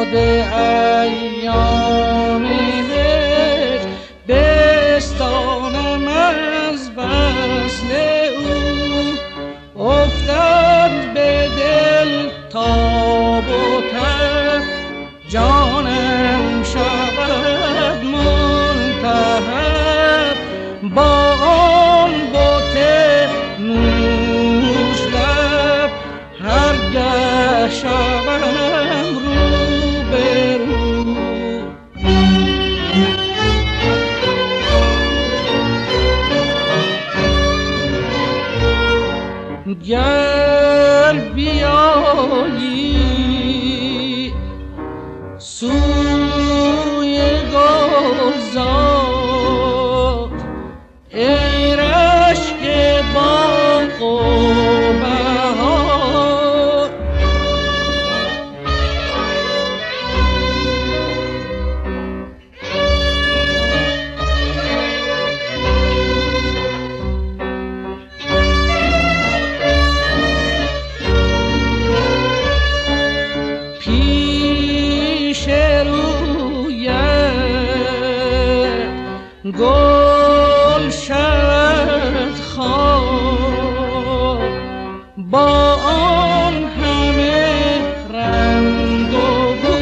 یاد ایام هجر بستانم از وصل او. افتد به دل تاب و تب، جانم شود ملتهب با آن بت نوش لب. هرگه شوم رو به رو، گر بیایی سوی گلزار، ای رشک باغ و بهار. پیش رویت گل شد خواب، با آن همه رنگ و بو.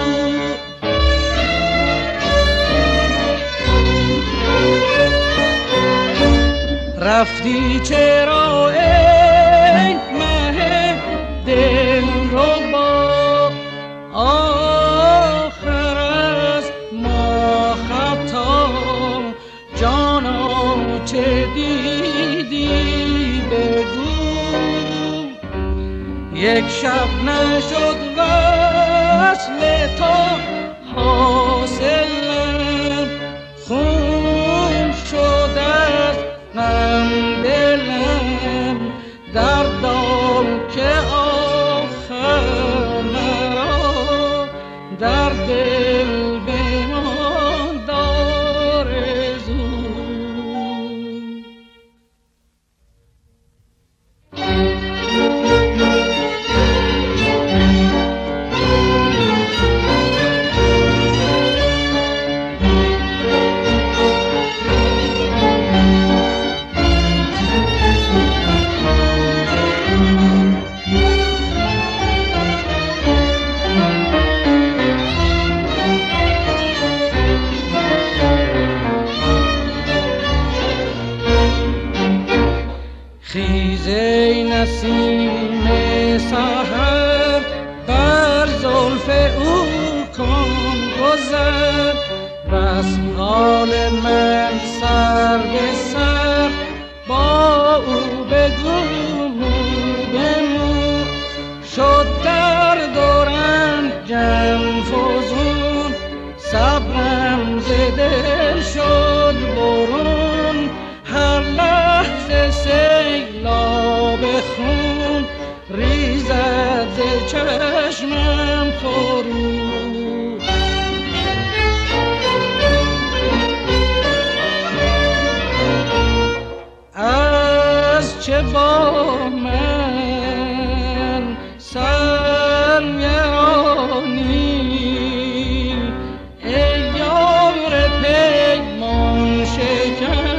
رفتی چرا ای مه دلربا، آخر از ما خطا. جانا چه دیدی بگو، یک شب نشد وصل تو حاصلم. خون شد از غم دلم، دردم که آخر مرا در دل بماند آرزو. خیز ای نسیم سحر، بر زلف او کن گذر. بس حال من سر به سر، با او بگو مو به مو. شد درد و رنجم فزون، صبرم ز دل شد برون. هر لحظه سیلاب خون، ریزد ز چشمم فرو. از چه با من سرگرانی، ای یار پیمان شکن.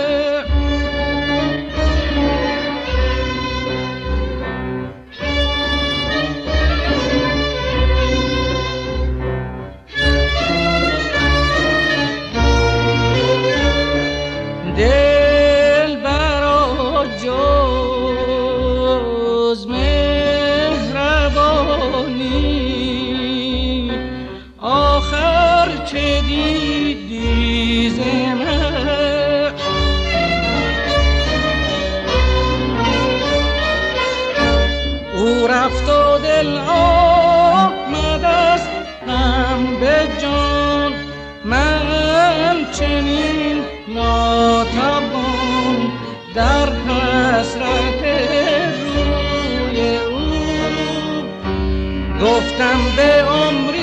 دل برا جز مهربانی، آخر چه دیدی ز من؟ او رفت و دل آمد از غم به جان. من چنین ناتوان در حسرت روی او، گفتم به عمری